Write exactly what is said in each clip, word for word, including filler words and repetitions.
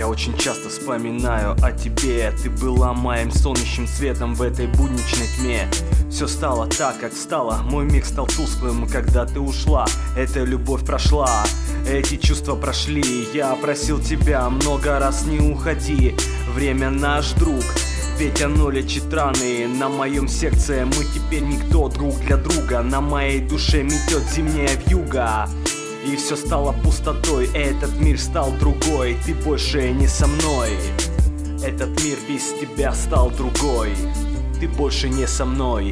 Я очень часто вспоминаю о тебе. Ты была моим солнечным светом в этой будничной тьме. Все стало так, как стало. Мой миг стал тусклым, когда ты ушла. Эта любовь прошла, эти чувства прошли. Я просил тебя много раз: не уходи. Время наш друг, ведь оно лечит раны. На моем сердце мы теперь никто друг для друга. На моей душе метет зимняя вьюга. И все стало пустотой, этот мир стал другой. Ты больше не со мной. Этот мир без тебя стал другой. Ты больше не со мной.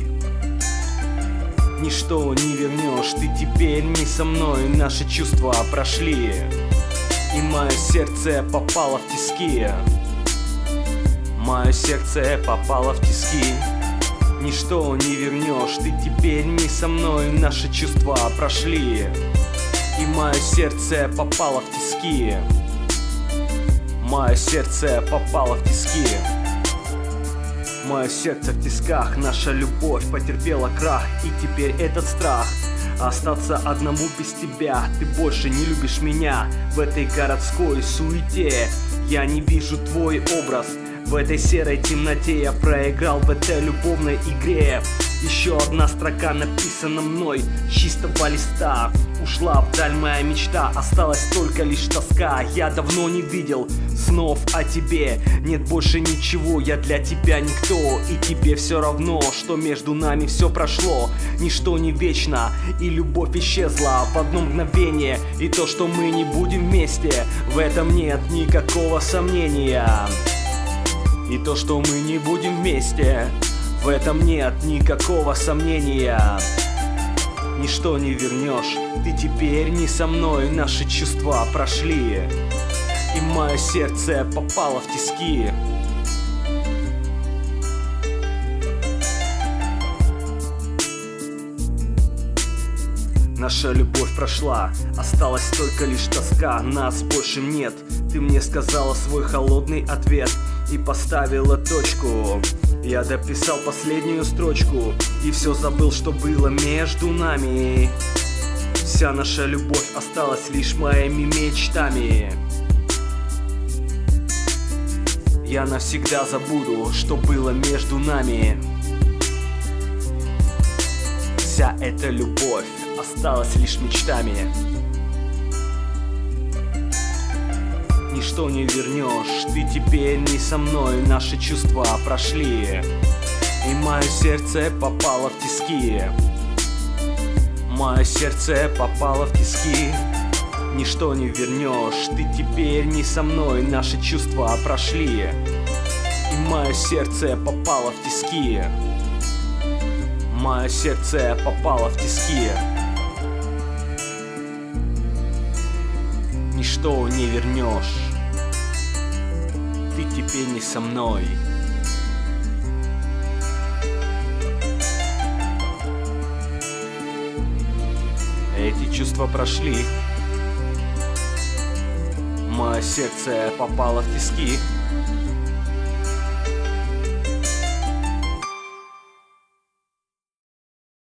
Ничто не вернешь, ты теперь не со мной. Наши чувства прошли, и мое сердце попало в тиски. Мое сердце попало в тиски. Ничто не вернешь, ты теперь не со мной. Наши чувства прошли, и мое сердце попало в тиски. Мое сердце попало в тиски. Мое сердце в тисках, наша любовь потерпела крах. И теперь этот страх остаться одному без тебя. Ты больше не любишь меня в этой городской суете. Я не вижу твой образ в этой серой темноте. Я проиграл в этой любовной игре. Еще одна строка написана мной с чистого листа. Ушла вдаль моя мечта, осталась только лишь тоска. Я давно не видел снов о тебе. Нет больше ничего, я для тебя никто. И тебе все равно, что между нами все прошло. Ничто не вечно, и любовь исчезла в одно мгновение. И то, что мы не будем вместе, в этом нет никакого сомнения. И то, что мы не будем вместе, в этом нет никакого сомнения. Ничто не вернешь, ты теперь не со мной. Наши чувства прошли, и мое сердце попало в тиски. Наша любовь прошла, осталась только лишь тоска. Нас больше нет. Ты мне сказала свой холодный ответ и поставила точку. Я дописал последнюю строчку и все забыл, что было между нами. Вся наша любовь осталась лишь моими мечтами. Я навсегда забуду, что было между нами. Вся эта любовь осталась лишь мечтами. Ничто не вернешь, ты теперь не со мной. Наши чувства прошли, и мое сердце попало в тиски. Мое сердце попало в тиски. Ничто не вернешь, ты теперь не со мной. Наши чувства прошли, и мое сердце попало в тиски. Мое сердце попало в тиски. Ничто не вернешь, ты теперь не со мной. Эти чувства прошли, мое сердце попало в тиски.